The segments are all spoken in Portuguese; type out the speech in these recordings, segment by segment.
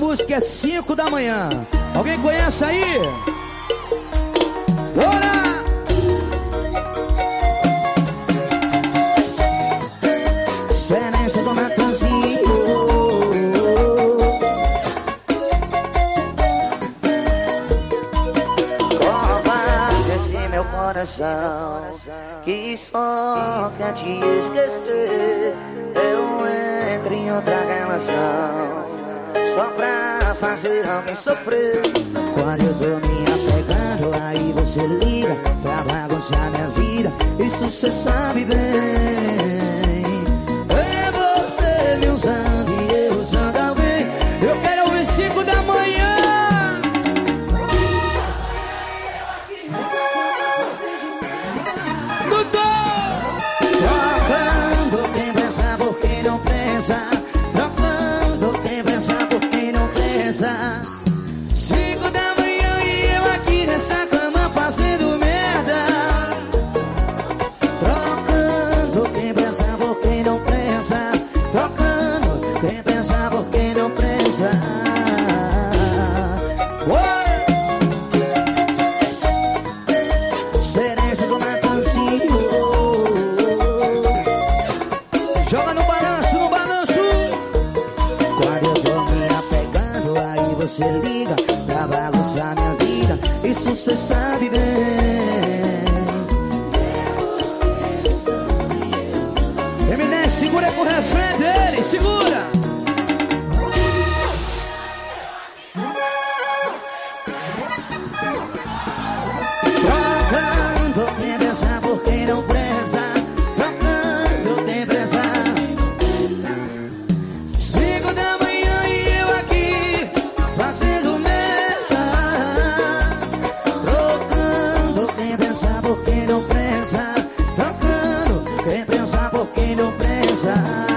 música é 5 da manhã. Alguém conhece aí? Bora! Serença do Natanzinho. Meu coração que só quer te esquecer. Eu entro em outra relação só pra fazer alguém sofrer. Quando eu tô me apegando, aí você liga pra bagunçar minha vida. Isso cê sabe bem. É você me usando e eu usando alguém. Eu quero ouvir 5 da manhã. Trocando quem pensa por quem não pensa. Trocando quem pensa por quem não pensa. 5 da manhã e eu aqui nessa cama fazendo merda. Trocando quem pensa por quem não pensa. Trocando quem pensa por quem não pensa. Serença do Natanzinho. Joga no balanço, no balanço. Quando eu tô me apegando, aí você liga pra bagunçar minha vida. Isso cê sabe bem. Eminence, segura aí com o refrão dele, segura. Trocando quem pensa por quem não presta. Trocando quem pensa. 5 da manhã e eu aqui fazendo merda. Trocando quem pensa por quem não pensa. Trocando quem pensa por quem não pensa.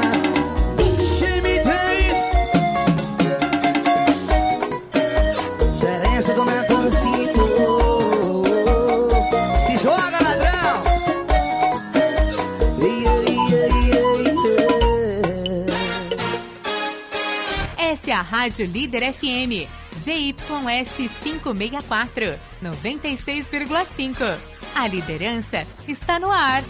Serença do Natanzinho. Se joga, ladrão. Essa é a Rádio Líder FM, ZYS 564, 96,5. A liderança está no ar.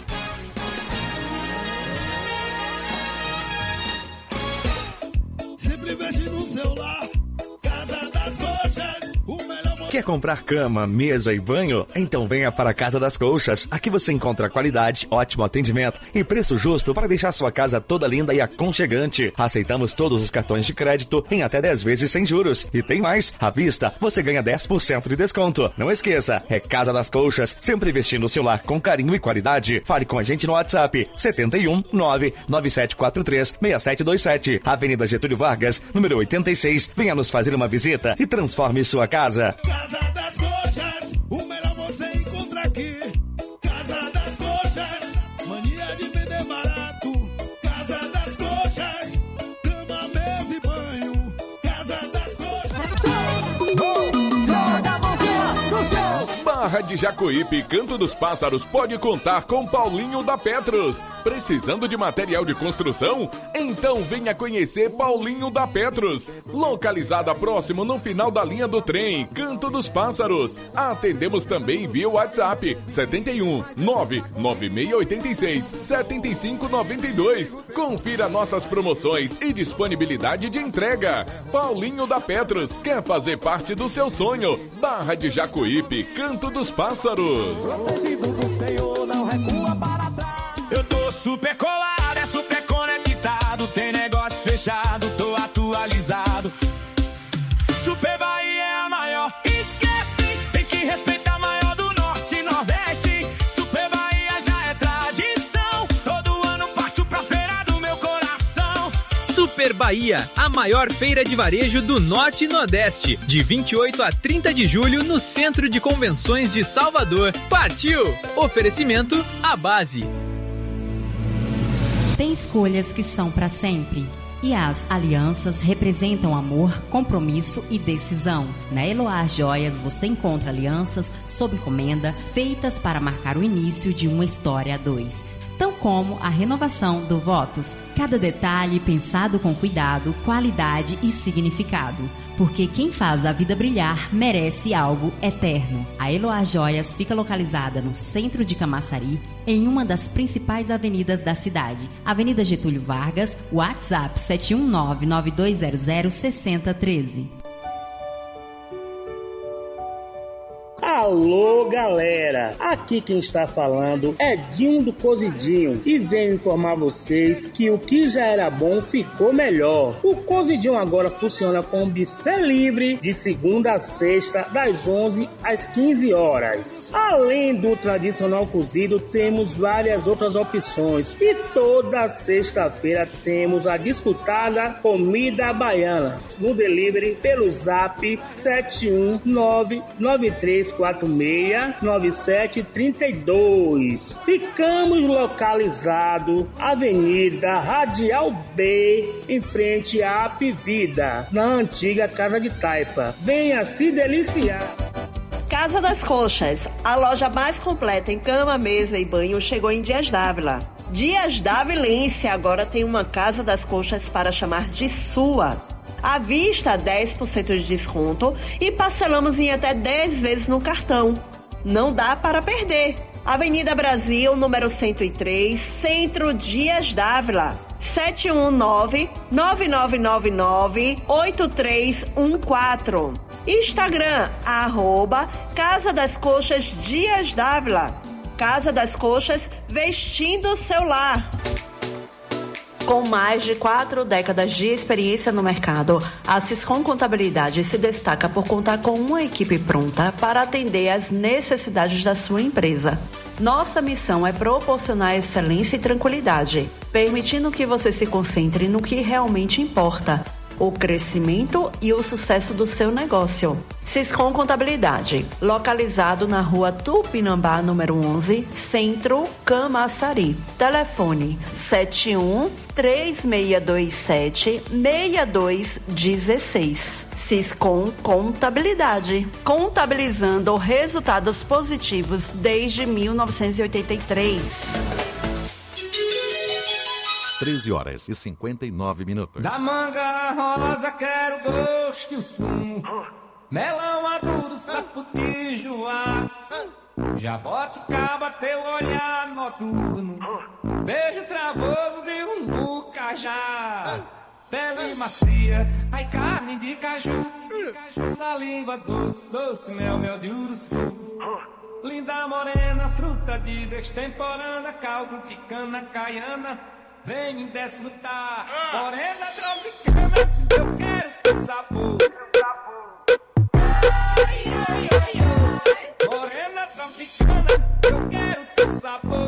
Sempre mexe no celular. Casa das Coxas, o melhor. Quer comprar cama, mesa e banho? Então venha para a Casa das Colchas. Aqui você encontra qualidade, ótimo atendimento e preço justo para deixar sua casa toda linda e aconchegante. Aceitamos todos os cartões de crédito em até 10 vezes sem juros. E tem mais, à vista você ganha 10% de desconto. Não esqueça, é Casa das Colchas, sempre vestindo o seu lar com carinho e qualidade. Fale com a gente no WhatsApp 71 99743 6727, Avenida Getúlio Vargas, número 86. Venha nos fazer uma visita e transforme sua casa. Casa das Coxas, o melhor você encontra aqui. Casa das Coxas, mania de vender barato. Casa das Coxas, cama, mesa e banho. Casa das Coxas. Joga a mãozinha no céu. Barra de Jacuípe, Canto dos Pássaros pode contar com Paulinho da Petros. Precisando de material de construção? Então venha conhecer Paulinho da Petros. Localizada próximo no final da linha do trem, Canto dos Pássaros. Atendemos também via WhatsApp 71 99686 7592. Confira nossas promoções e disponibilidade de entrega. Paulinho da Petros quer fazer parte do seu sonho. Barra de Jacuípe, Canto dos Pássaros. Protegido do Senhor, não recua para trás. Eu tô super colado, é super conectado. Tem negócio fechado, tô atualizado. Super Bahia é a maior. Esquece, tem que respeitar a maior do Norte e Nordeste. Super Bahia já é tradição. Todo ano parto pra feira do meu coração. Super Bahia, a maior feira de varejo do Norte e Nordeste, de 28 a 30 de julho no Centro de Convenções de Salvador. Partiu! Oferecimento à base. Tem escolhas que são para sempre. E as alianças representam amor, compromisso e decisão. Na Eloá Joias você encontra alianças sob encomenda feitas para marcar o início de uma história a dois. Tão como a renovação do votos. Cada detalhe pensado com cuidado, qualidade e significado. Porque quem faz a vida brilhar merece algo eterno. A Eloá Joias fica localizada no centro de Camaçari, em uma das principais avenidas da cidade. Avenida Getúlio Vargas, WhatsApp 719-9200-6013. Alô, galera! Aqui quem está falando é Dinho do Cozidinho e venho informar vocês que o que já era bom ficou melhor. O Cozidinho agora funciona com buffet livre de segunda a sexta, das 11 às 15 horas. Além do tradicional cozido, temos várias outras opções e toda sexta-feira temos a disputada comida baiana no delivery pelo zap 719-9346-9732. Ficamos localizados Avenida Radial B, em frente à Apivida, na antiga Casa de Taipa. Venha se deliciar. Casa das Conchas, a loja mais completa em cama, mesa e banho, chegou em Dias Dávila. Dias Dávilense agora tem uma Casa das Conchas para chamar de sua. À vista, 10% de desconto e parcelamos em até 10 vezes no cartão. Não dá para perder. Avenida Brasil, número 103, Centro Dias Dávila. 719-9999-8314. Instagram, @Casa das Coxas Dias Dávila. Casa das Coxas, vestindo o seu lar. Com mais de 4 décadas de experiência no mercado, a Siscom Contabilidade se destaca por contar com uma equipe pronta para atender às necessidades da sua empresa. Nossa missão é proporcionar excelência e tranquilidade, permitindo que você se concentre no que realmente importa: o crescimento e o sucesso do seu negócio. Siscom Contabilidade, localizado na rua Tupinambá, número 11, Centro, Camaçari. Telefone 71-3627-6216. Siscom Contabilidade, contabilizando resultados positivos desde 1983. 13h59. Da manga rosa quero gosto e o sumo, melão maduro, sapo de joá, jaboticaba teu olhar noturno, beijo travoso de cajá, pele macia, ai carne de caju, saliva doce, doce mel, mel de uruçu, linda morena, fruta de destemporânea, caldo de cana caiana. Vem desfrutar, morena tropicana, eu quero teu sabor. Morena tropicana, eu quero teu sabor.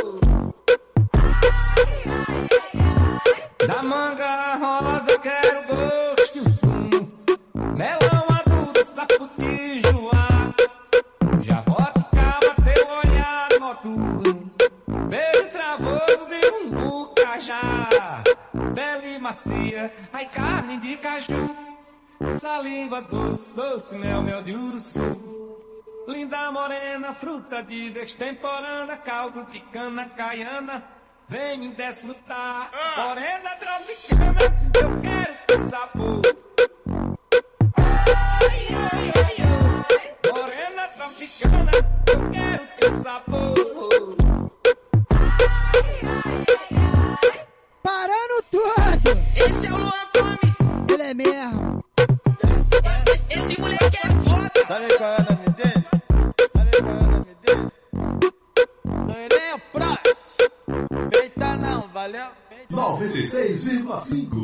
Da manga rosa quero gosto e o sumo, melão maduro, sapo de joá, jaboticaba teu olhar noturno, beijo travoso de cajá, pele macia, ai carne de caju, saliva doce, doce mel, mel de uruçu, linda morena, fruta de destemporânea, caldo de cana caiana, vem desfrutar, morena tropicana, eu quero teu sabor. Morena tropicana, eu quero teu sabor. Parando tudo! Esse é o Luan Gomes! Ele é mesmo! Esse moleque é foda! Sabe qual é o nome dele? Sabe qual é o nome dele? Não é nem o Prot! Eita não, valeu? 96,5.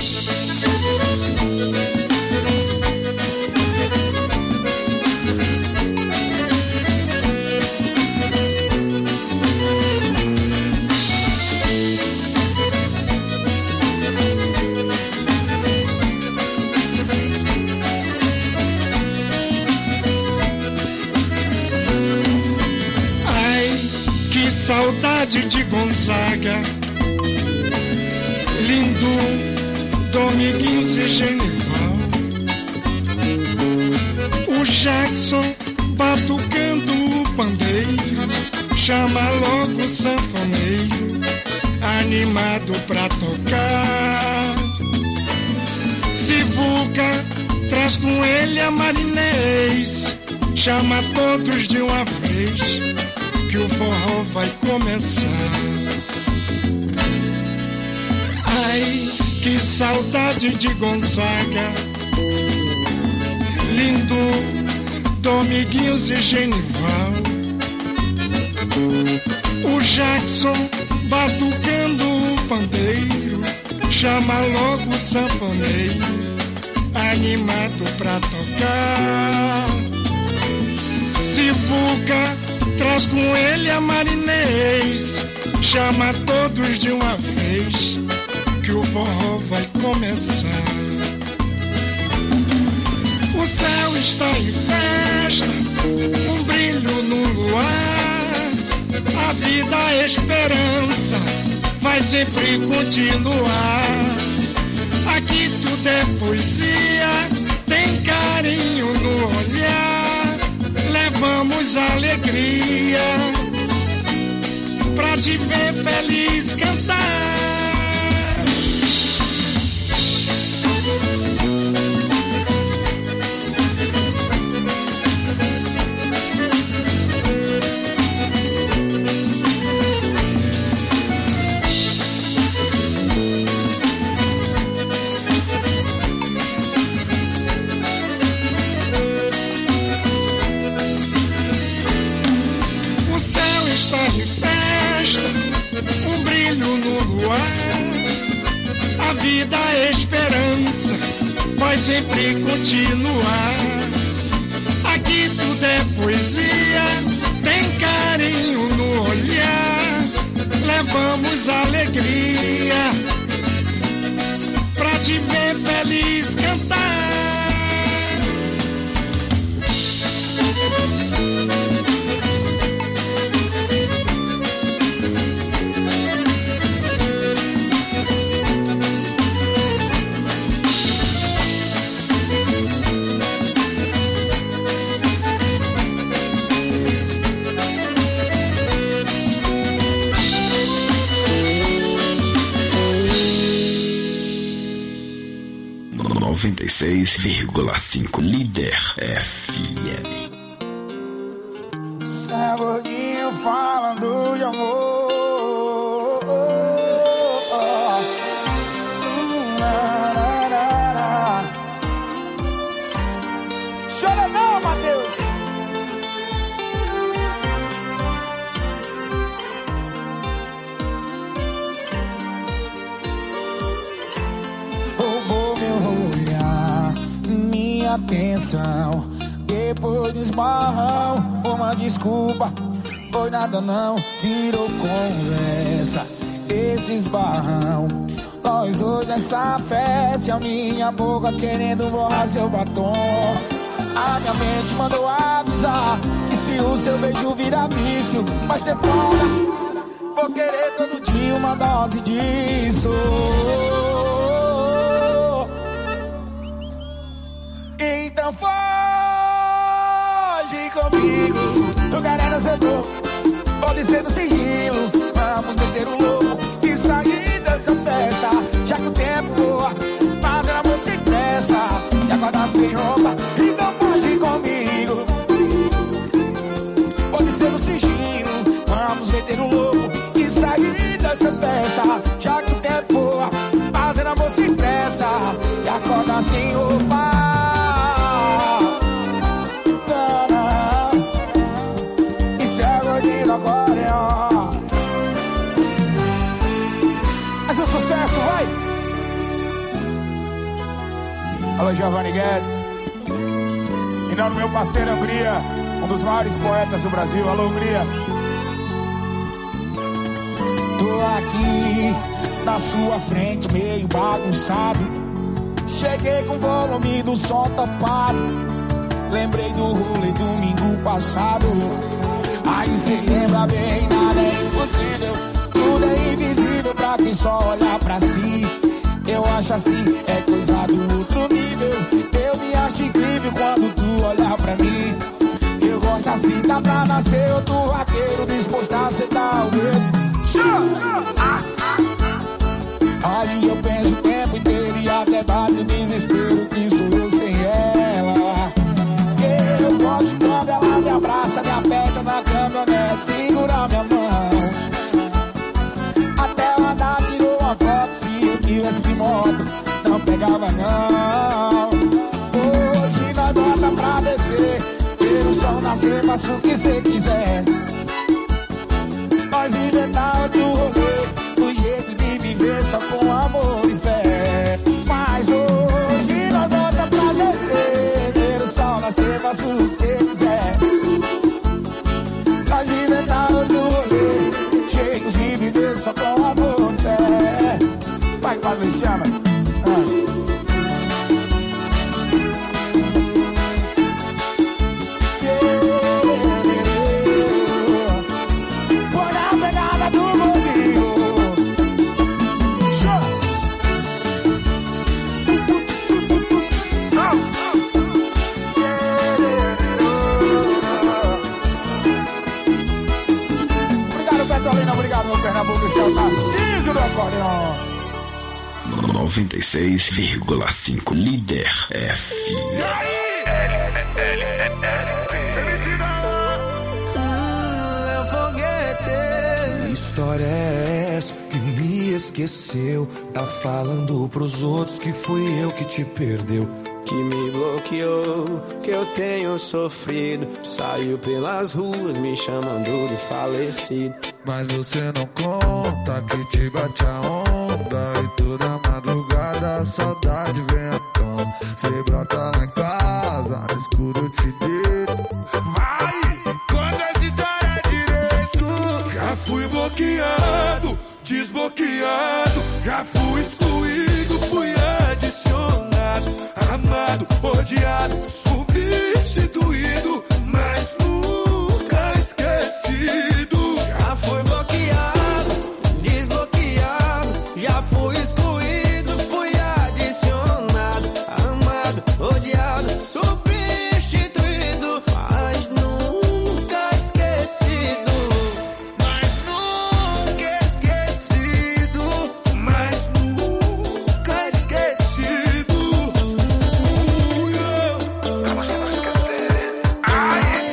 Saudade de Gonzaga, lindo Dominguinhos e Genival, o Jackson batucando o pandeiro, chama logo o sanfoneiro, animado pra tocar. Sivuca traz com ele a marinês, chama todos de uma vez, que o forró vai começar. Ai, que saudade de Gonzaga, lindo Dominguinhos e Genival. O Jackson batucando o pandeiro, chama logo o sanfoneiro, animado pra tocar. Sivuca traz com ele a marinês, chama todos de uma vez, que o forró vai começar. O céu está em festa, um brilho no luar, a vida, a esperança vai sempre continuar. Aqui tudo é poesia, tem carinho no olhar, levamos alegria pra te ver feliz cantar. Um brilho no luar, a vida, a esperança vai sempre continuar. Aqui tudo é poesia, tem carinho no olhar, levamos alegria pra te ver feliz cantar. Líder FM. Cê gordinho falando de amor. Chora não, Matheus. Roubou meu olhar, minha atenção. Depois do esbarrão, uma desculpa, foi nada não, virou conversa. Esse esbarrão, nós dois nessa festa, a minha boca querendo borrar seu batom. A minha mente mandou avisar que se o seu beijo virar vício, vai ser foda. Vou querer todo dia uma dose disso. Então foge comigo, tô querendo ser dor, pode ser no sigilo. Vamos meter o louco e sair dessa festa, já que o tempo voa, fazer amor sem pressa e acordar sem roupa. Então foge comigo, pode ser no sigilo. Vamos meter o louco e sair dessa festa, já que o tempo voa, fazer amor sem pressa e acordar sem roupa. Mas é sucesso, vai! Alô, Giovanni Guedes. Em nome do meu parceiro Hungria, um dos maiores poetas do Brasil. Alô, Hungria. Tô aqui na sua frente, meio bagunçado. Cheguei com o volume do som topado. Lembrei do rolê domingo passado. Aí cê lembra bem, nada é impossível, tudo é invisível pra quem só olha pra si. Eu acho assim, é coisa do outro nível. Eu me acho incrível quando tu olha pra mim. Eu gosto assim, dá pra nascer outro vaqueiro disposto a aceitar o medo. Aí eu penso o tempo inteiro e até bate o desespero que sou eu sem ela. Eu gosto quando ela me abraça, me aperta na caminhonete, segura minha mão. Até ela andar tirou uma foto, se eu tivesse de moto, não pegava não. Hoje nós bota pra descer, ver o sol nascer, faça o que cê quiser. Nós inventar outro rolê, o jeito de viver só com amor e fé. Mas hoje nós bota pra descer, ver o sol nascer, faça o que cê quiser. Nós inventar outro rolê, jeito de viver só com amor e fé. Vai que faz isso, chama. Pernambuco, esse é o Tarcísio do Acordeon. 96,5 Líder FM. Que história é essa que me esqueceu? Tá falando pros outros que fui eu que te perdeu, que me bloqueou, que eu tenho sofrido. Saiu pelas ruas me chamando de falecido. Mas você não conta que te bate a onda e toda madrugada a saudade vem à tona. Cê brota lá em casa, no escuro eu te deito. Vai, conta essa história direito. Já fui bloqueado, desbloqueado, já fui excluído, fui adicionado, amado, odiado, substituído, mas nunca esquecido. Já fui bloqueado, desbloqueado, já fui excluído, fui adicionado, amado, odiado, substituído, mas nunca esquecido. Mas nunca esquecido, mas nunca esquecido. Pra você não esquecer. Ai,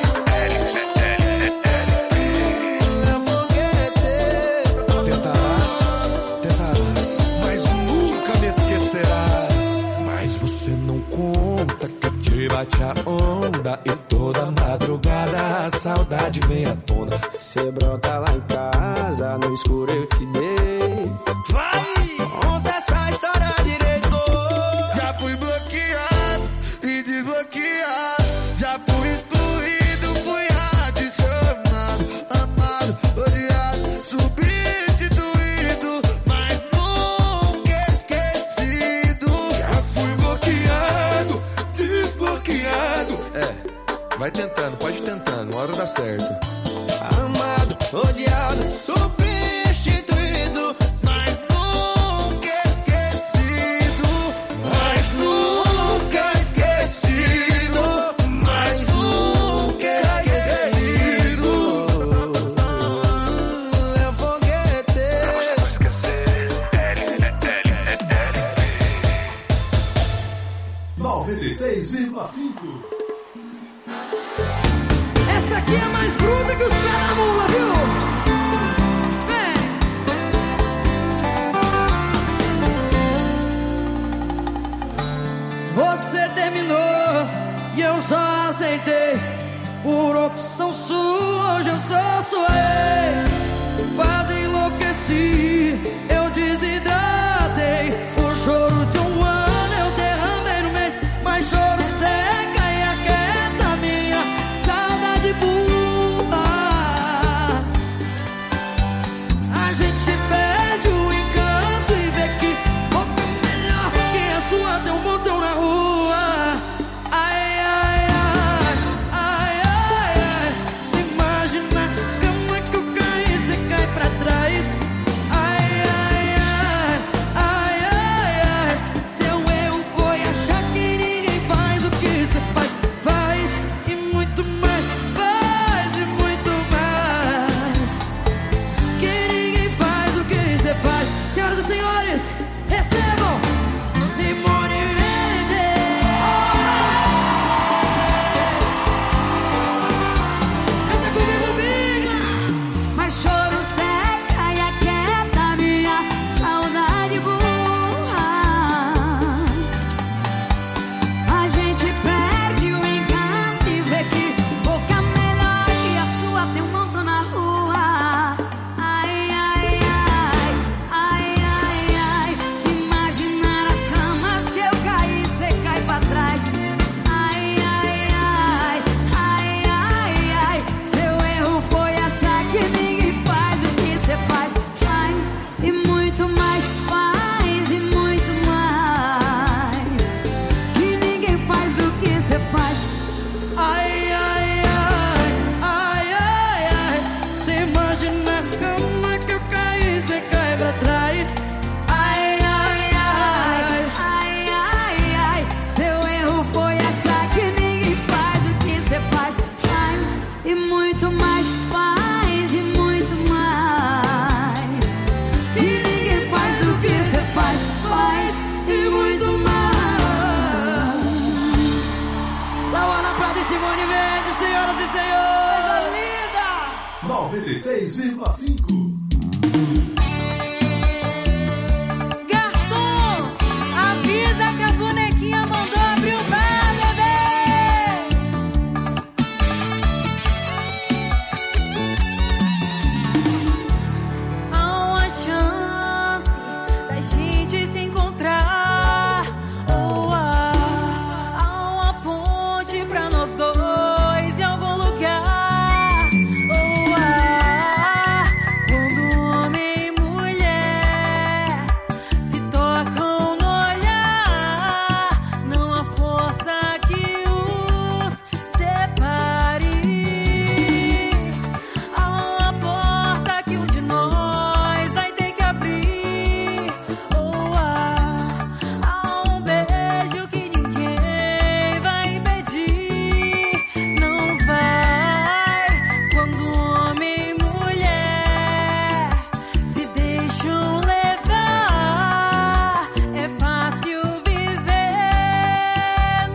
você não conta que eu te bate a onda e toda madrugada a saudade vem à tona. Cê brota lá em casa, no escuro eu te dei. Vai, conta essa história direito. Já fui bloqueado e desbloqueado, já fui excluído, fui adicionado, amado, odiado, substituído, mas nunca esquecido. Já fui bloqueado, desbloqueado. Vai tentando, pode ir tentando, uma hora dá certo. Amado, odiado, substituído, mas nunca esquecido. Mas nunca esquecido, mas nunca esquecido. É foguete. Pra você não esquecer. 96,5. Essa aqui é mais bruta que os pés da mula, viu? Vem! Você terminou e eu só aceitei. Por opção sua, hoje eu sou sua ex. Quase enlouqueci, eu desidratei. O choro de um ano eu derramei no mês. Mas choro seca e aquieta minha saudade burra. A gente perde o encanto e vê que outra melhor que a sua tem um montão na rua. Ai, ai, ai, ai, ai, ai. Se imaginasse como é que eu caí, você cai pra trás. Ai, ai, muito mais, faz e muito mais. E ninguém faz o que você faz, faz e muito mais. Lauana Prata e Simone Mendes, senhoras e senhores. Coisa linda! 96,5. Avisa que a bonequinha mandou abrir o bar, bebê. Há uma chance da gente se encontrar, ou há uma ponte pra nós dois em algum lugar, ou há quando homem e mulher se tocam no olhar, não há força que os separe. Há uma porta que um de nós vai ter que abrir, ou há um beijo que ninguém vai impedir. Não vai quando homem e mulher se deixam levar, é fácil viver,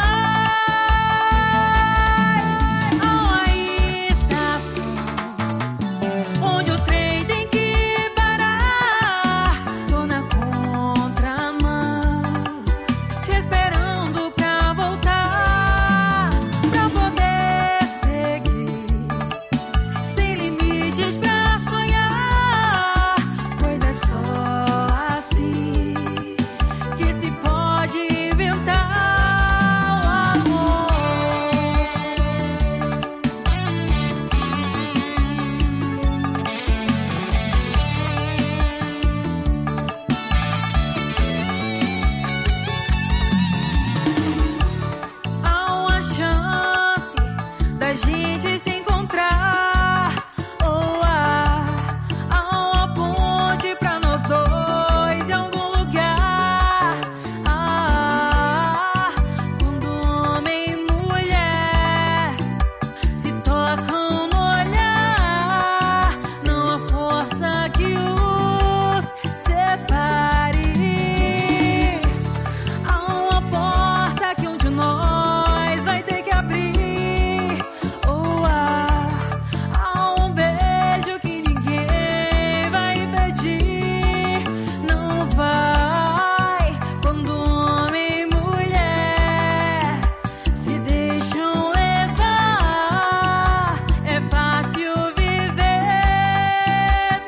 mas há uma estação onde o trem tem que parar. Tô na contramão, te esperando pra voltar, pra poder seguir, sem limites pra sonhar. Pois é só assim que se pode inventar o amor. Há uma chance da gente se encontrar, ou há uma ponte pra nós dois em algum lugar. Quando homem e mulher se tocam no olhar, não há força que os separe. Há uma porta que um de nós vai ter que abrir, ou há um beijo que ninguém vai impedir. Não vai quando homem e mulher se deixam levar, é fácil viver,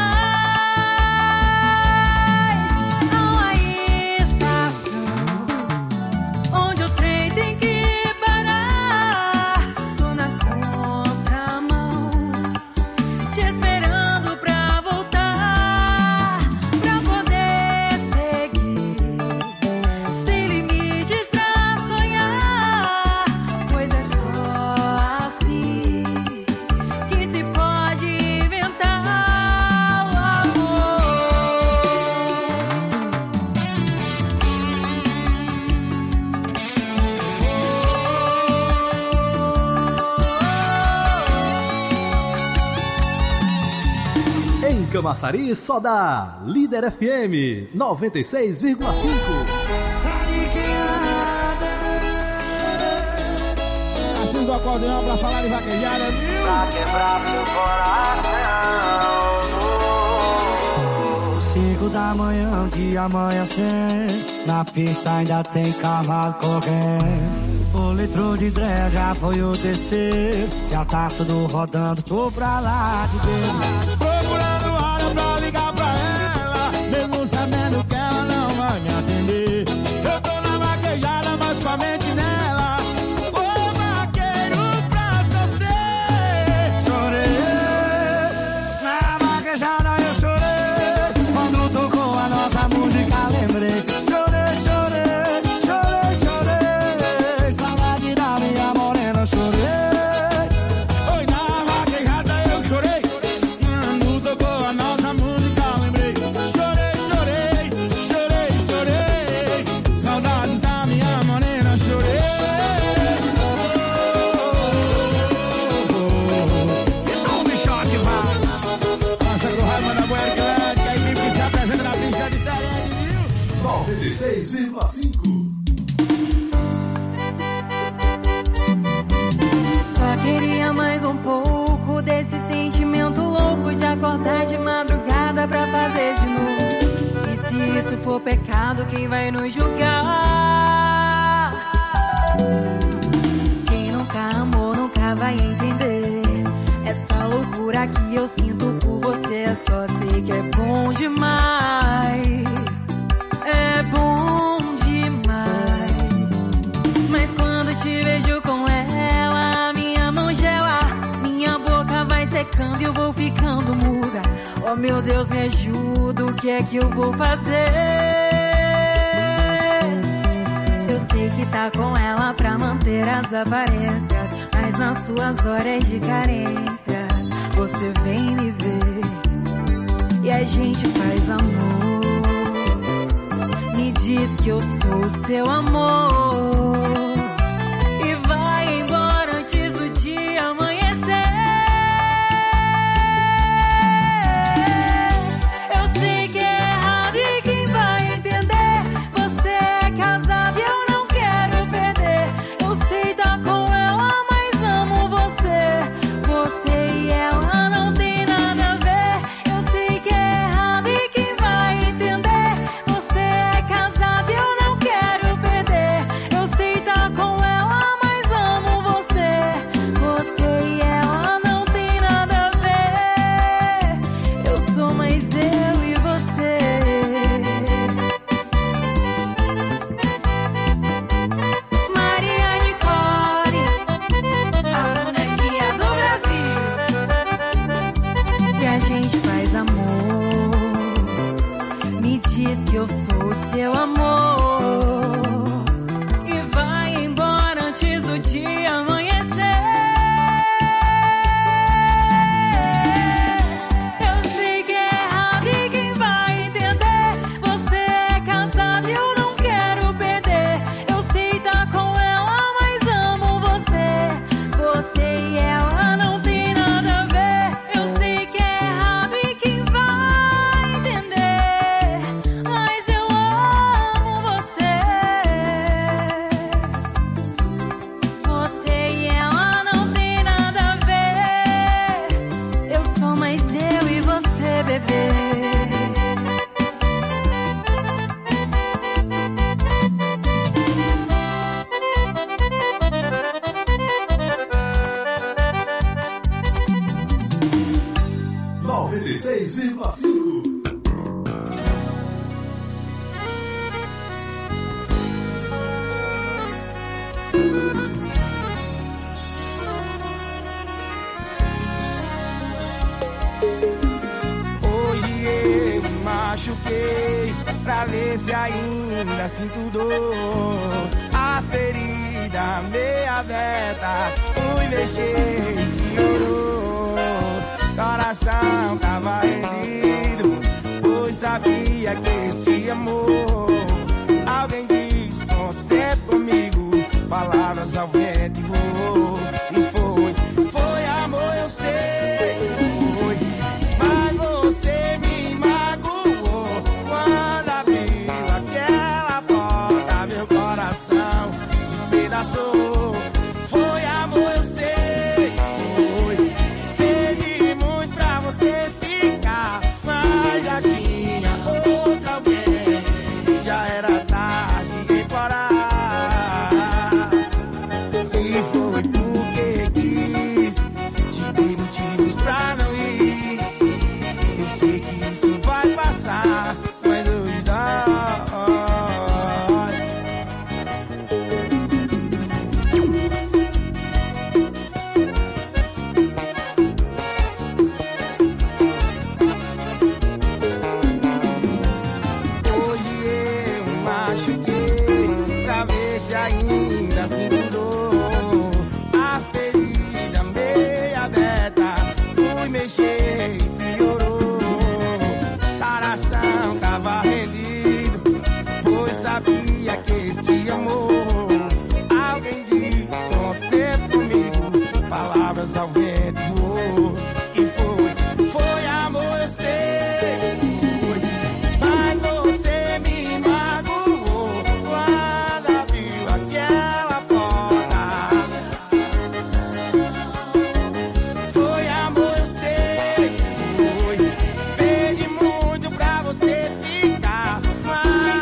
mas há uma estação onde o trem tem que parar. Tô na contramão, te esperando pra voltar, pra poder seguir, sem limites pra sonhar. Pois é só assim que se pode inventar o amor. Em Camaçari, só dá Líder FM 96,5. Assis do acordeão pra falar de vaquejada, viu? Pra quebrar seu coração. 5 da manhã, um dia amanhecer, na pista ainda tem cavalo correndo. O litro de dré já foi o terceiro, já tá tudo rodando, tô pra lá de dentro. Procurando hora pra ligar pra ela, mesmo sabendo que ela não vai me atender. Eu tô na vaquejada, mas com a mente nela. Ô vaqueiro pra sofrer. Chorei, na vaquejada eu chorei, quando tocou a nossa música lembrei. Chorei, chorei, chorei, chorei, saudade da minha morena, chorei. Oi, na vaquejada eu chorei, quando for pecado, quem vai nos julgar? Quem nunca amou nunca vai entender essa loucura que eu sinto por você. Só sei que é bom demais, é bom demais. Mas quando te vejo com ela, minha mão gela, minha boca vai secando e eu vou ficando muda. Oh meu Deus, me ajuda, o que é que eu vou fazer? Eu sei que tá com ela pra manter as aparências, mas nas suas horas de carências você vem me ver e a gente faz amor. Me diz que eu sou o seu amor e vai embora antes do dia amanhecer. Eu sei que é errado e quem vai entender? Você é casado e eu não quero perder. Eu sei tá com ela, mas amo você. Você e ela não tem nada a ver. Eu sei que é errado e quem vai entender? Você é casado e eu não quero perder. Eu sei tá com ela, mas amo você. Você e ela não tem nada a ver. Eu sou mais eu e você. Maria Nicole, a bonequinha do Brasil. E a gente faz amor. Me diz que eu sou o seu amor e vai embora antes do dia amanhecer. Eu sei que é errado e quem vai entender? Você é casado e eu não quero perder. Eu sei tá com ela, mas amo você. Você e ela não tem nada a ver. Eu sei que é errado e quem vai entender? Mas eu amo você. Você e ela não tem nada a ver. Eu sou mais eu e você, bebê. Hoje eu me machuquei pra ver se ainda sinto dor. A ferida meia aberta, fui mexer e piorou. Coração tava rendido, pois sabia que este amor. Alguém diz, conte sempre comigo, palavras ao vento e voou. E foi amor, eu sei, foi. Mas você me magoou quando abriu aquela porta, meu coração despedaçou. Foi amor, eu sei, foi. Pedi muito pra você ficar, mas já tinha outra alguém. Já era tarde em parar. Se foi porque quis, te dei motivos pra não ir. Eu sei que isso vai passar, mas hoje dói. Hoje eu me machuquei pra ver se ainda sinto dor. A ferida meia aberta, fui mexer e piorou. Coração tava rendido, pois sabia que este amor. Alguém diz, conte sempre comigo, palavras ao vento voou. E foi amor, eu sei, foi. Mas você me magoou quando abriu aquela porta. Foi amor, eu sei, foi. Pedi muito pra você ficar, mas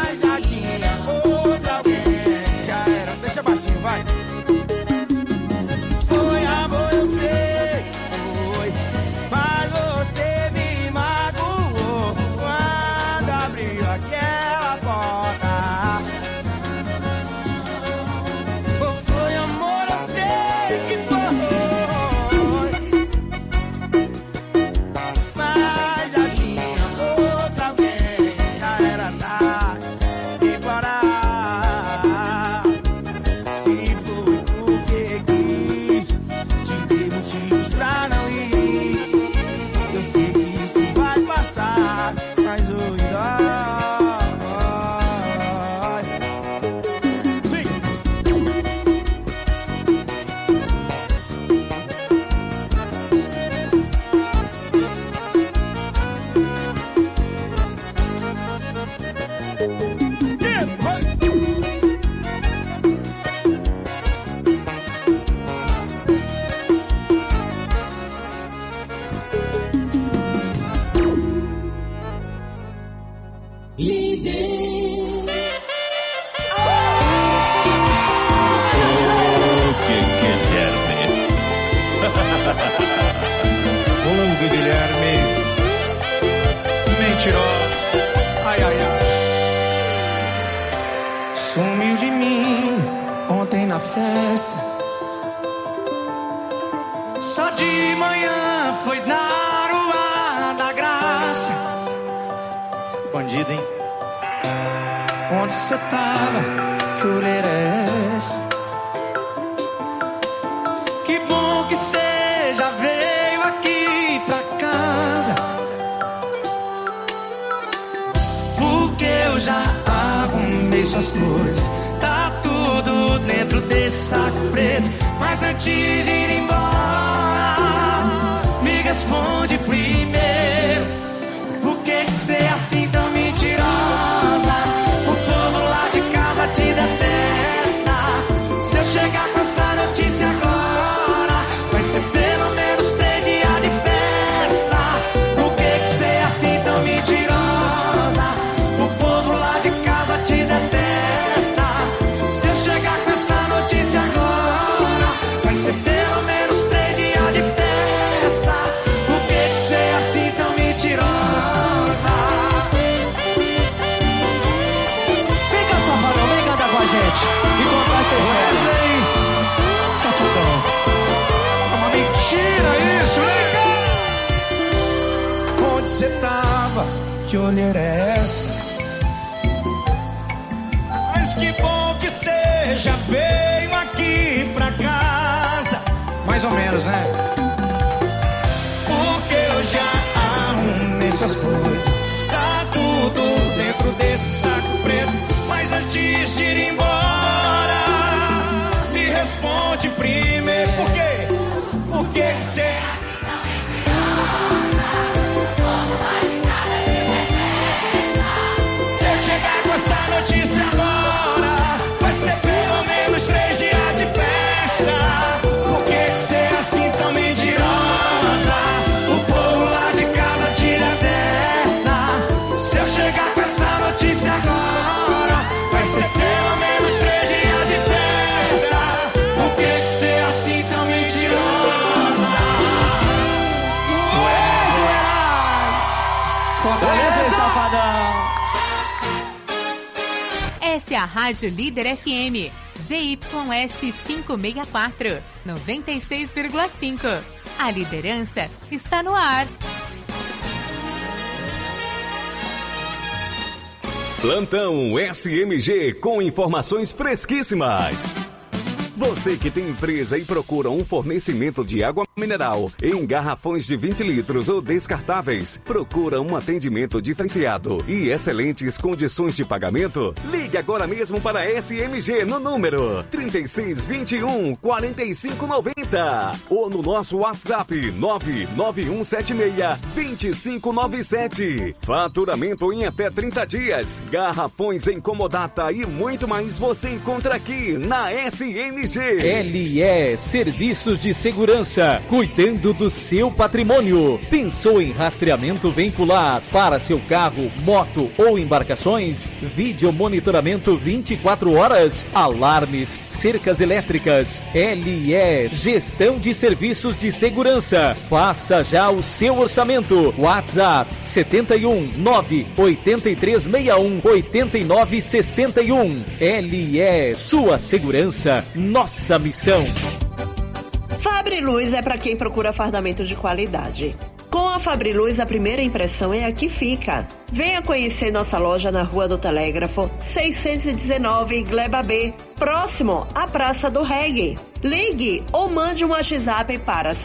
mulher mentirosa. Ai, ai, ai. Sumiu de mim ontem na festa. Só de manhã foi dar o ar da graça. Bandido, hein? Onde cê tava? Que olheira é essa? Que bom que cê já veio aqui pra casa, porque eu já arrumei suas coisas. Tá tudo dentro desse saco preto. Mas antes de ir embora, me responde primeiro: por que cê é assim tão mentirosa? O povo lá de casa te detesta. Se eu chegar com essa notícia agora, vai ser pelo menos 3 dias de festa. Por que cê é assim tão mentirosa? O povo lá de casa te detesta. Se eu chegar com essa notícia agora, vai ser pelo menos 3 dias de festa. Por que cê é assim tão mentirosa? Vem cá, safadão, vem cantar com a gente e contar seus Wesley, safadão. É uma mentira isso, vem cá. Onde cê tava? Que olheira é essa? Mas que bom que cê já veio aqui pra casa. Mais ou menos, né? Porque eu já arrumei suas coisas. Tá tudo dentro desse saco preto. Mas antes de ir embora, me responde primeiro: por quê? Por que cê... Se eu chegar com essa notícia agora, vai ser pelo menos 3 dias de festa. Por que cê é assim tão mentirosa? O povo lá de casa te detesta. Se eu chegar com essa notícia agora, vai ser pelo menos 3 dias de festa. Por que cê é assim tão mentirosa? Fortaleza, safadão. Essa é a Rádio Líder FM, ZYS 564, 96,5. A liderança está no ar. Plantão SMG com informações fresquíssimas. Você que tem empresa e procura um fornecimento de água mineral em garrafões de 20 litros ou descartáveis, procura um atendimento diferenciado e excelentes condições de pagamento? Ligue agora mesmo para a SMG no número 3621 4590 ou no nosso WhatsApp 99176 2597. Faturamento em até 30 dias, garrafões em comodata e muito mais você encontra aqui na SMG. LE Serviços de Segurança, cuidando do seu patrimônio. Pensou em rastreamento veicular para seu carro, moto ou embarcações? Vídeo monitoramento 24 horas, alarmes, cercas elétricas. LE Gestão de Serviços de Segurança. Faça já o seu orçamento. WhatsApp 71 98361 8961. LE Sua Segurança, nossa missão. Fabriluz é para quem procura fardamento de qualidade. Com a Fabriluz, a primeira impressão é a que fica. Venha conhecer nossa loja na Rua do Telégrafo, 619, Gleba B, próximo à Praça do Reggae. Ligue ou mande um WhatsApp para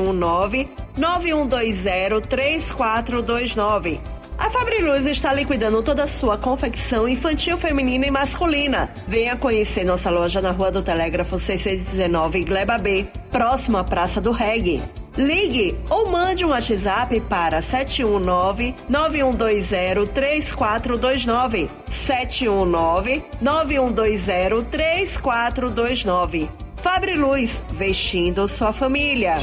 719-9120-3429. A Fabriluz está liquidando toda a sua confecção infantil, feminina e masculina. Venha conhecer nossa loja na Rua do Telégrafo 619 Gleba B, próximo à Praça do Reggae. Ligue ou mande um WhatsApp para 719-9120-3429. 719-9120-3429. Fabriluz, vestindo sua família.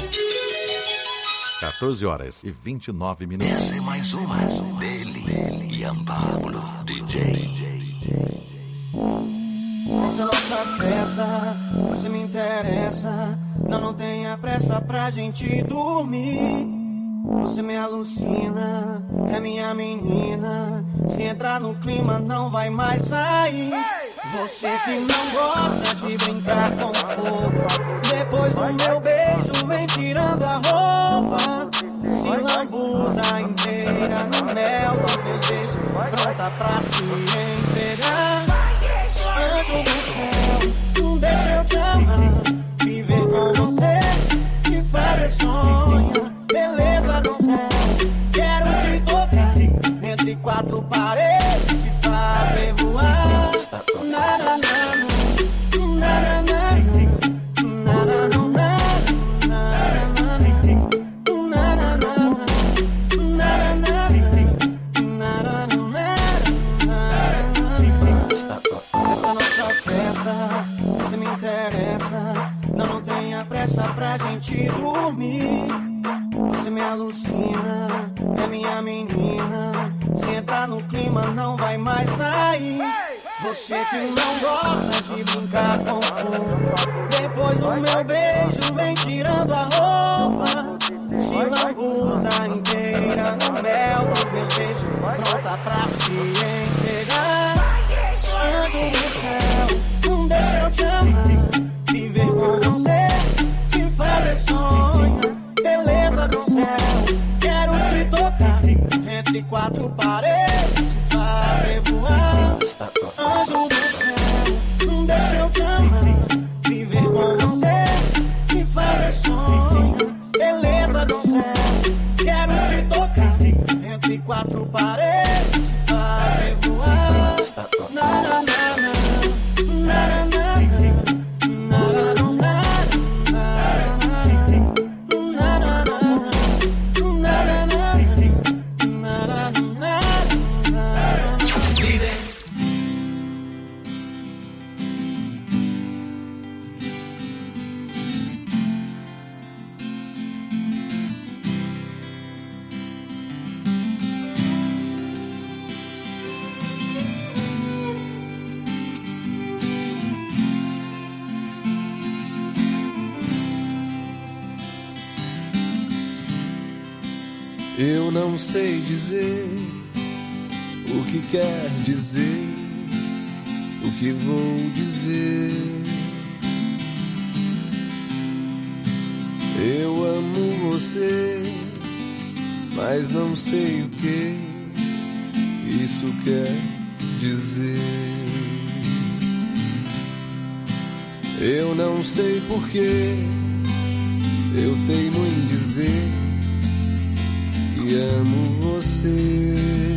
14 horas e 29 minutos. Essa é mais uma dele, Ian Pablo, DJ. Essa nossa festa, você me interessa. Não tenha pressa pra gente dormir. Você me alucina, é minha menina. Se entrar no clima não vai mais sair. Você que não gosta de brincar com fogo, depois do meu beijo vem tirando a roupa. Se lambuza inteira no mel dos meus beijos, pronta pra se entregar. Anjo do céu, deixa eu te amar, viver com você, te fazer sonhar. Beleza do céu, quero te tocar entre quatro paredes, te fazer voar. Na na na na na na na na na você me interessa, não tenha pressa pra gente dormir. Você me alucina, é minha menina. Se entrar no clima não vai mais sair. Você que não gosta de brincar com fogo, depois do meu beijo vem tirando a roupa. Se lambuza inteira no mel dos meus beijos, pronta pra se entregar. Anjo do céu, deixa eu te amar, viver com você, te fazer sonhar. Beleza do céu, quero te tocar entre quatro paredes, te fazer voar. Anjo do céu, deixa eu te amar, viver com você, te fazer sonhar. Beleza do céu, quero te tocar entre quatro paredes, te fazer voar. Na na na na na na na na. Eu não sei dizer o que quer dizer, o que vou dizer. Eu amo você, mas não sei o que isso quer dizer. Eu não sei porquê, eu teimo em dizer que amo você.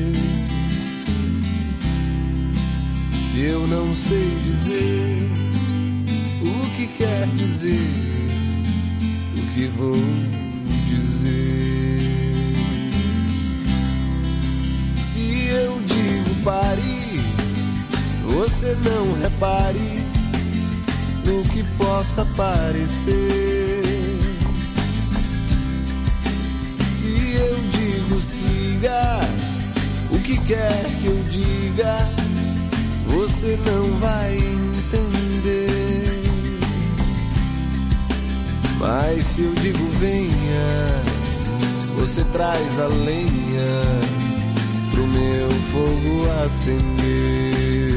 Se eu não sei dizer o que quer dizer, o que vou dizer. Se eu digo pare, você não repare no que possa parecer. Se eu digo siga, o que quer que eu diga, você não vai entender. Mas se eu digo venha, você traz a lenha pro meu fogo acender.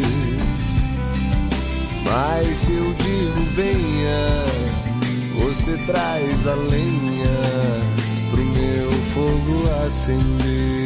Mas se eu digo venha, você traz a lenha pro meu fogo acender.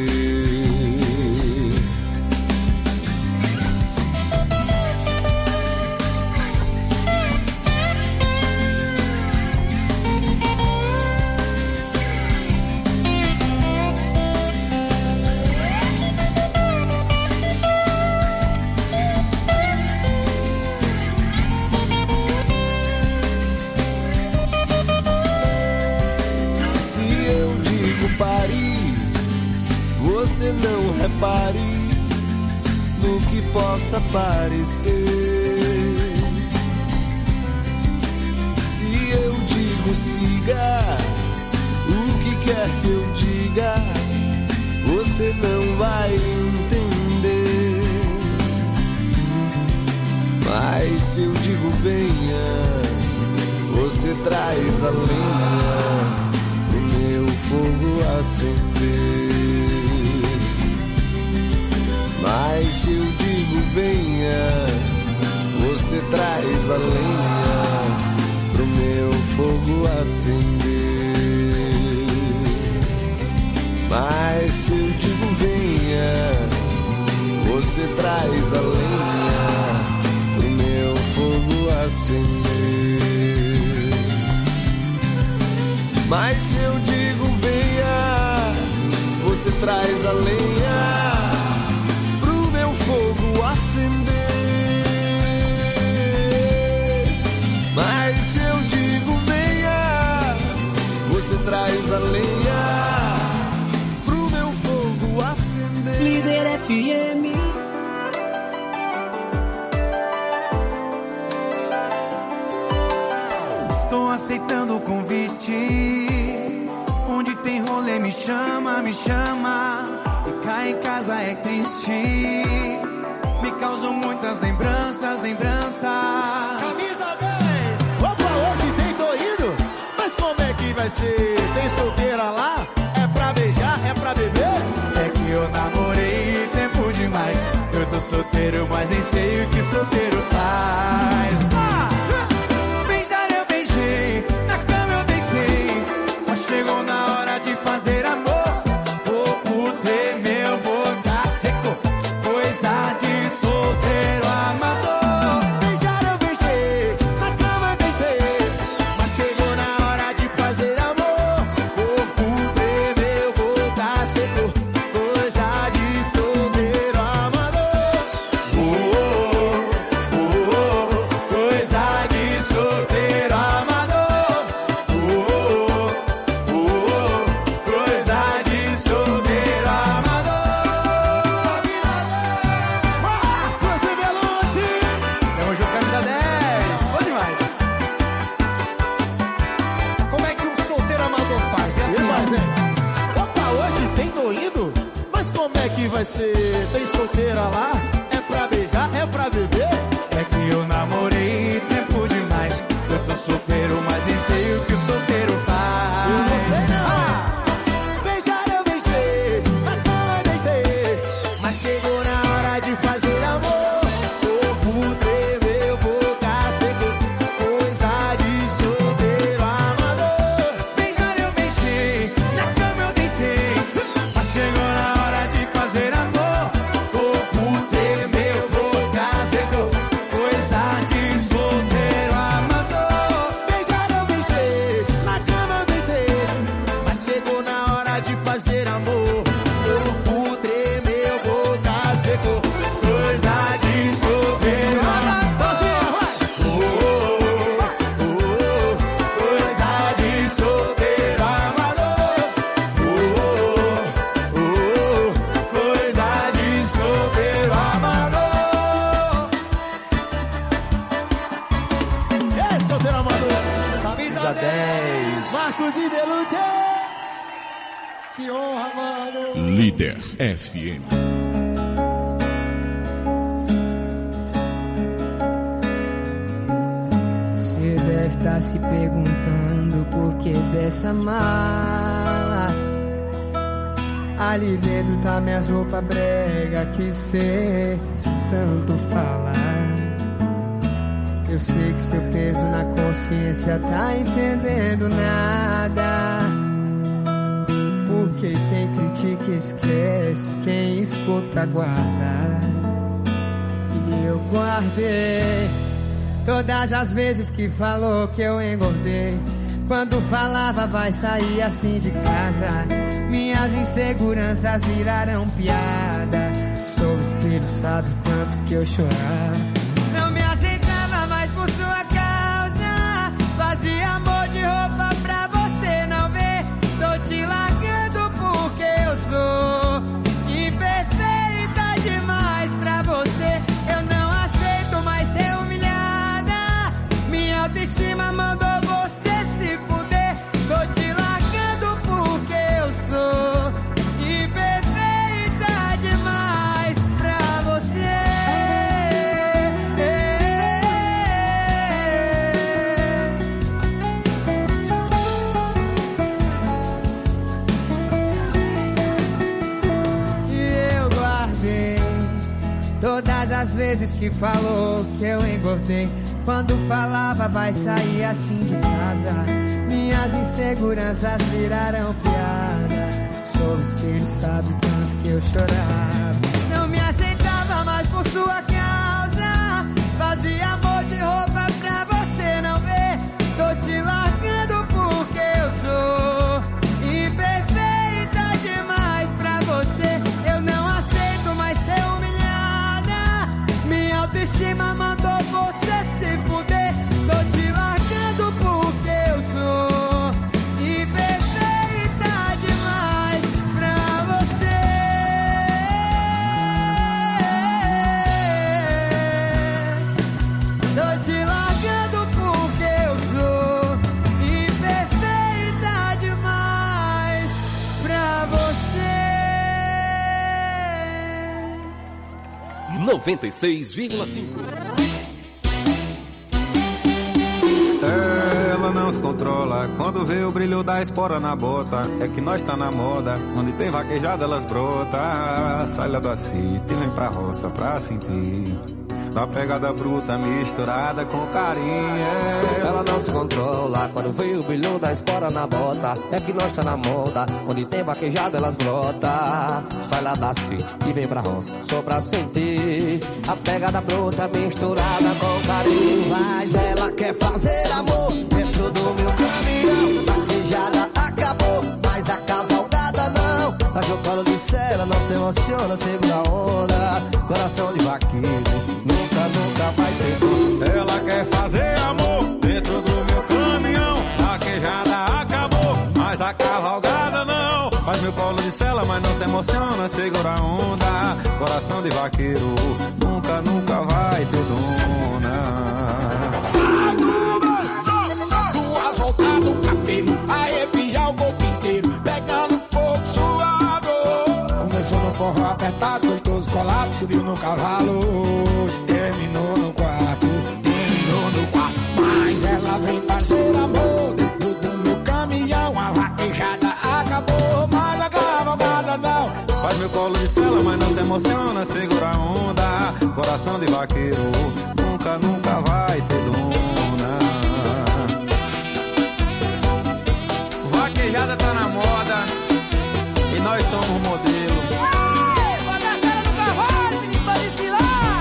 Você não repare no que possa parecer. Se eu digo siga, o que quer que eu diga, você não vai entender. Mas se eu digo venha, você traz a lenha pro meu fogo acender. Mas se eu digo venha, você traz a lenha pro meu fogo acender. Mas se eu digo venha, você traz a lenha pro meu fogo acender. Mas se eu digo venha, você traz a lenha pro meu fogo acender. Mas se eu digo venha, você traz a lenha pro meu fogo acender. Líder FM. Tô aceitando o convite. Onde tem rolê me chama, me chama. Ficar em casa é triste. Me causam muitas lembranças, lembranças. Camisa 10. Opa, hoje tem tô indo. Mas como é que vai ser? Tem solteira lá? É pra beijar? É pra beber? É que eu namorei tempo demais. Eu tô solteiro, mas nem sei o que solteiro faz. Beijar eu beijei, na cama eu deitei. Mas chegou na hora de fazer amor. Vou ter meu boca seco, coisa de solteiro amador. Beijar eu beijei, na cama eu deitei. Mas chegou na hora de fazer amor. Corpo tremeu, boca seco, coisa de solteiro amador. Coisa de solteiro amador. Coisa de solteiro amador. Marcos e Belucci. Tamo junto, camisa 10. Bom demais. Como é que um solteiro amador faz? É assim, Opa, hoje tem tô indo. Mas como é que vai ser? Tem solteira lá? É pra beijar? É pra beber? É que eu namorei tempo demais. Eu tô solteiro, mas nem sei o que o solteiro faz. Eu não sei não. Beijar eu beijei, na cama eu deitei. Mas chegou na hora de fazer amor. Corpo tremeu, boca seco, coisa de solteiro amador. Beijar eu beijei, na cama eu deitei. Mas chegou na hora de fazer amor. Corpo tremeu, boca seco, coisa de solteiro amador. Beijar eu beijei, na cama eu deitei. Mas chegou na hora de fazer amor. Corpo tremeu, boca seco, Coisa de solteiro amador. Coisa de solteiro amador. Coisa de solteiro amador. Ei, solteiro amador. Camisa 10. Marcos e Belucci. Que honra, mano. Líder FM. Você deve estar se perguntando por que dessa mala. Ali dentro tá minhas roupas brega que cê tanto fala. Eu sei que seu peso na consciência tá entendendo nada. Porque quem critica esquece, quem escuta guarda. E eu guardei todas as vezes que falou que eu engordei. Quando falava vai sair assim de casa, minhas inseguranças viraram piada. Sou espelho, sabe o tanto que eu chorava. Não me aceitava mais por sua causa. Fazia amor de roupa pra você não ver. Tô te largando porque eu sou imperfeita demais pra você. Eu não aceito mais ser humilhada. Minha autoestima mandou você se fuder. Tô te largando porque eu sou imperfeita demais pra você. Mas às vezes que falou que eu engordei, quando falava vai sair assim de casa, minhas inseguranças viraram piada. Sou espelho, sabe tanto que eu chorava. Não me aceitava mais por sua causa, fazia amor de roupa pra você não ver. Tô te largando porque eu sou imperfeita demais pra você. Eu não aceito mais ser humilhada, minha autoestima mandou você se fuder. Tô te largando porque eu sou imperfeita demais pra você. Tô te largando porque eu sou imperfeita demais pra você. 96,5. Ela não se controla quando vê o brilho da espora na bota. É que nós tá na moda, onde tem vaquejada elas brota. Sai lá do assítio, vem pra roça pra sentir da pegada bruta misturada com carinho. Ela não se controla quando vê o brilho da espora na bota. É que nós tá na moda, onde tem vaquejada elas brota. Sai lá da city e vem pra roça só pra sentir a pegada bruta misturada com carinho. Mas ela quer fazer amor dentro do meu caminhão. Vaquejada acabou, mas a cavalgada não. Faz o colo de cela, não se emociona, segura a onda. Coração de vaqueiro, nunca vai ter dor. Ela quer fazer amor dentro do meu caminhão. Vaquejada acabou, mas a cavalgada não. Faz meu colo de cela, mas não se emociona, segura a onda. Coração de vaqueiro, nunca vai ter dona. Sai duas voltas no cabelo, arrepiar o corpo inteiro, pegando fogo suado. Começou no forró apertado, gostoso colado, subiu no cavalo, terminou no quarto. Mas ela vem fazer amor dentro do meu caminhão. A vaquejada acabou, mas a cavalgada não. Faz meu colo de cela, mas não se emociona, segura a onda. Coração de vaqueiro, nunca vai ter dona. Vaquejada tá na moda e nós somos modelo. Bota a cena no cavalo, menino, pra desfilar.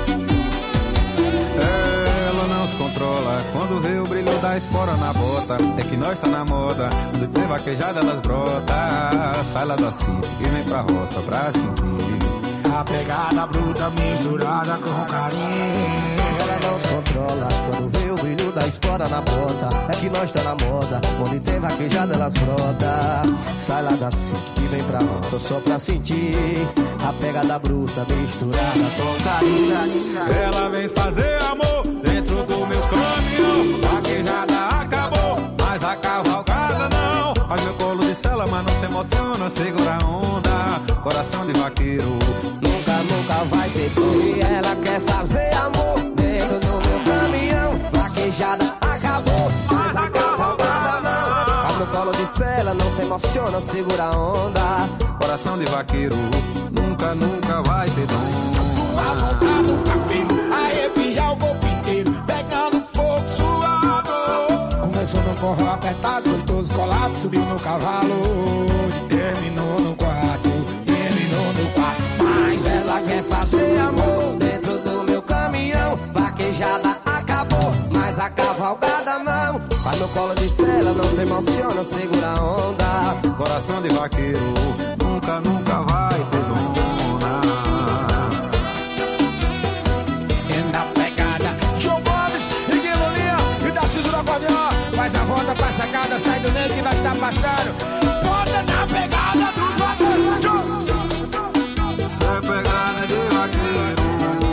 Ela não se controla quando vê o brilho da espora na bota. É que nós tá na moda, onde tem vaquejada elas brota. Sai lá da city e vem pra roça pra sentir a pegada bruta misturada com carinho. Ela não se controla quando vê o brilho da espora na bota. É que nós tá na moda, onde tem vaquejada elas brota. Sai lá da city e vem pra roça só pra sentir a pegada bruta misturada com carinho. Ela vem fazer amor dentro do meu caminhão. Vaquejada acabou, mas a cavalgada não. Faz meu colo de cela, mas não se emociona, segura a onda. Coração de vaqueiro, nunca vai ter dor. E ela quer fazer amor dentro do meu caminhão. Vaquejada acabou, mas a cavalgada não. Faz no colo de cela, não se emociona, segura a onda. Coração de vaqueiro, nunca vai ter dom. Duas voltas no cabelo, arrepiar o corpo inteiro, pegando fogo suado. Começou no forró apertado, gostoso colado, subiu no cavalo, terminou no quarto. Mas ela quer fazer amor dentro do meu caminhão. Vaquejada acabou, mas a cavalgada não. Faz no colo de cela, não se emociona, segura a onda. Coração de vaqueiro, nunca vai ter dona. E na pegada, João Gomes e Guilherme e Tarcísio do acordeão. Faz a volta pra sacada, sai do meio que nós tá passando. Bota na pegada dos vaqueiros. Isso é pegada de vaqueiro.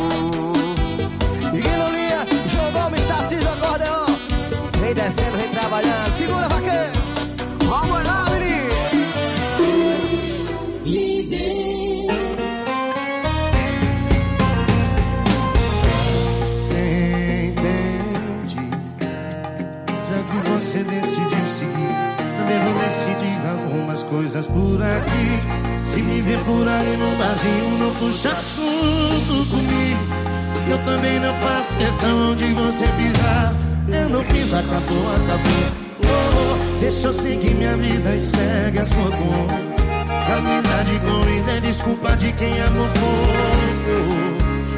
Guilherme, João Gomes, Tarcísio do acordeão. Vem descendo, vem trabalhando. Segura, vaqueiro. Vamos lá, menino. Entendi. Já que você decidiu seguir, eu mesmo decidi por aqui. Se me ver por aí no barzinho, não puxa assunto comigo, que eu também não faço questão de você pisar. Eu não piso, acabou, acabou. Deixa eu seguir minha vida e segue a sua conta. Amizade com ex é desculpa de quem amou pouco.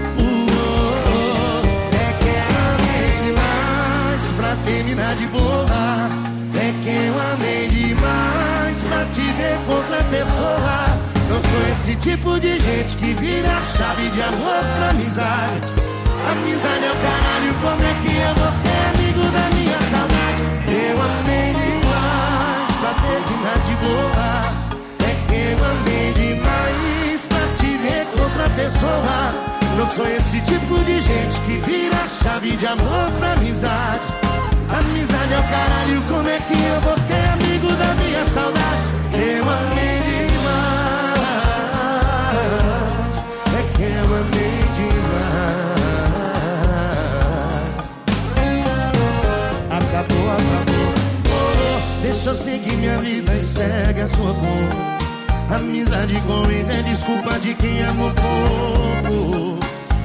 É que eu amei demais pra terminar de boa. É que eu amei demais pra te ver com outra pessoa. Eu sou esse tipo de gente que vira a chave de amor pra amizade. Amizade é o caralho, como é que eu vou ser amigo da minha saudade? Eu amei demais pra terminar de boa. Eu amei demais pra te ver com outra pessoa. Eu sou esse tipo de gente que vira a chave de amor pra amizade. Amizade é o caralho, como é que eu vou ser amigo da minha saudade? Eu amei demais. É que eu amei demais. Acabou, acabou. Deixa eu seguir minha vida e segue a sua boca. Amizade com ex é desculpa de quem amou pouco.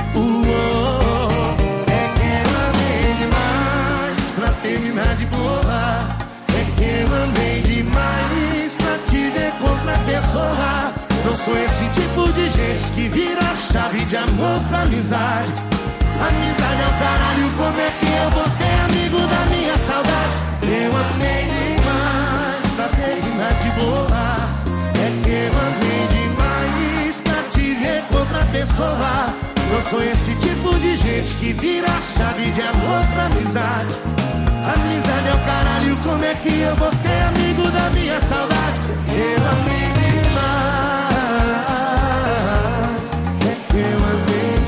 É que eu amei demais pra terminar de boa. É que eu amei demais pra te ver com outra pessoa. Eu sou esse tipo de gente que vira a chave de amor pra amizade. Amizade é o caralho, como é que eu vou ser amigo da minha saudade? Eu amei demais pra terminar de boa. É que eu amei demais pra te ver com outra pessoa. Eu sou esse tipo de gente que vira a chave de amor pra amizade. Amizade é o caralho, como é que eu vou ser amigo da minha saudade? Eu amei demais. É que eu amei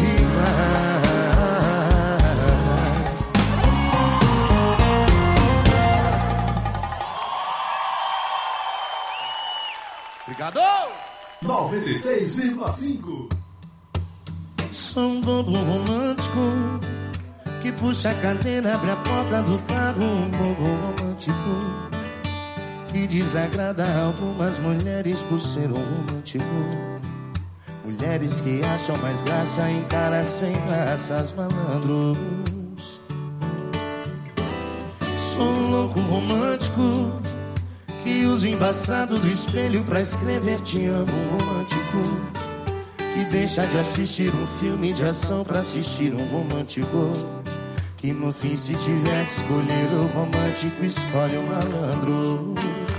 demais. Obrigado! 96,5. Sou um bobo romântico que puxa a cadeira, abre a porta do carro. Um bobo romântico que desagrada algumas mulheres por ser um romântico. Mulheres que acham mais graça em caras sem graças, malandros. Sou um louco romântico que usa o embaçado do espelho pra escrever te amo, romântico que deixa de assistir um filme de ação pra assistir um romântico, que no fim, se tiver que escolher o romântico, escolhe o malandro.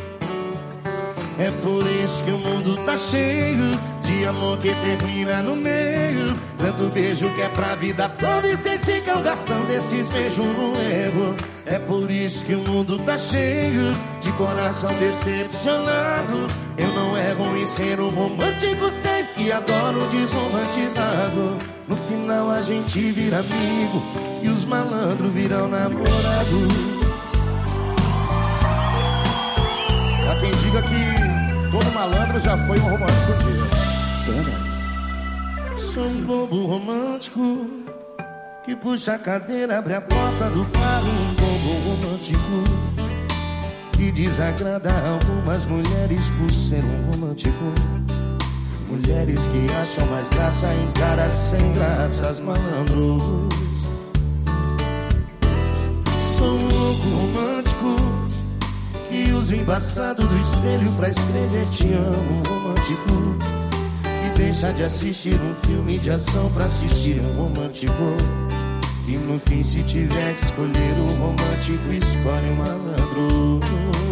É por isso que o mundo tá cheio de amor que termina no meio. Tanto beijo que é pra vida toda e vocês ficam gastando esses beijos no erro. É por isso que o mundo tá cheio de coração decepcionado. Eu não erro em ser um romântico, vocês que adoram desromantizado. No final a gente vira amigo e os malandros viram namorado. Há quem diga que todo malandro já foi um romântico um dia. Sou um bobo romântico que puxa a cadeira, abre a porta do carro. Um bobo romântico que desagrada algumas mulheres por ser um romântico. Mulheres que acham mais graça em caras sem graças, malandros. Sou um louco romântico que usa o embaçado do espelho pra escrever te amo, romântico que deixa de assistir um filme de ação pra assistir um romântico, que no fim, se tiver que escolher o romântico, escolhe o malandro.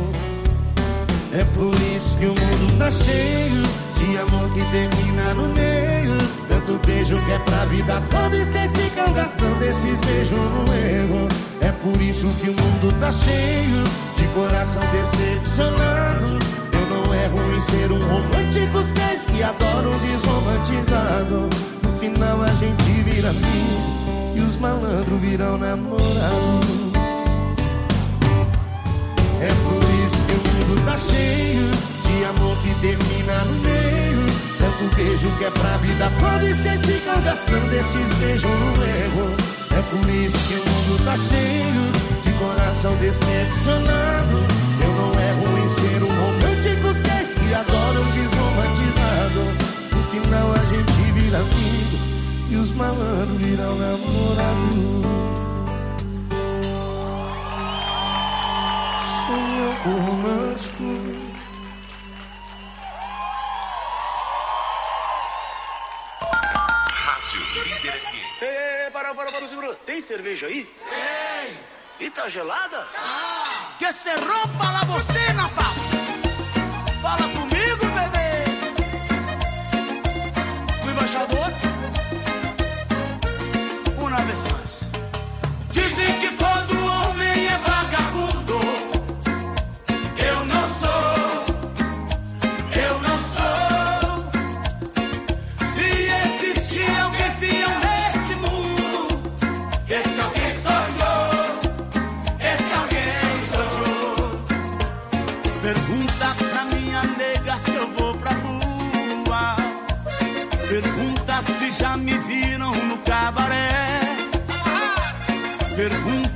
É por isso que o mundo tá cheio de amor que termina no meio. Tanto beijo que é pra vida toda e cês ficam gastando esses beijos no erro. É por isso que o mundo tá cheio de coração decepcionado. Eu não erro em ser um romântico, cês que adoram desromantizado. No final a gente vira amigo e os malandros viram namorado. É por isso que o mundo tá cheio de amor que termina no meio. Tanto beijo que é pra vida toda e cês ficam gastando esses beijos no erro. É por isso que o mundo tá cheio de coração decepcionado. Eu não erro em ser um romântico, cês que E agora um desromantizado. No final a gente vira amigo e os malandros viram namorado. Sou louco romântico. Para, segura. Tem cerveja aí? Tem. E tá gelada? Ah. Que se rompa la bocina, papo. Fala comigo, bebê. O embaixador. Uma vez mais. Dizem que todo homem é vagabundo. Eu não sou. Eu não sou. Se existir alguém fiel nesse mundo, esse alguém sou eu. Esse alguém sou eu. Pergunta pra minha nega se eu vou pra rua. Pergunta se já me viram no cabaré. Pergunta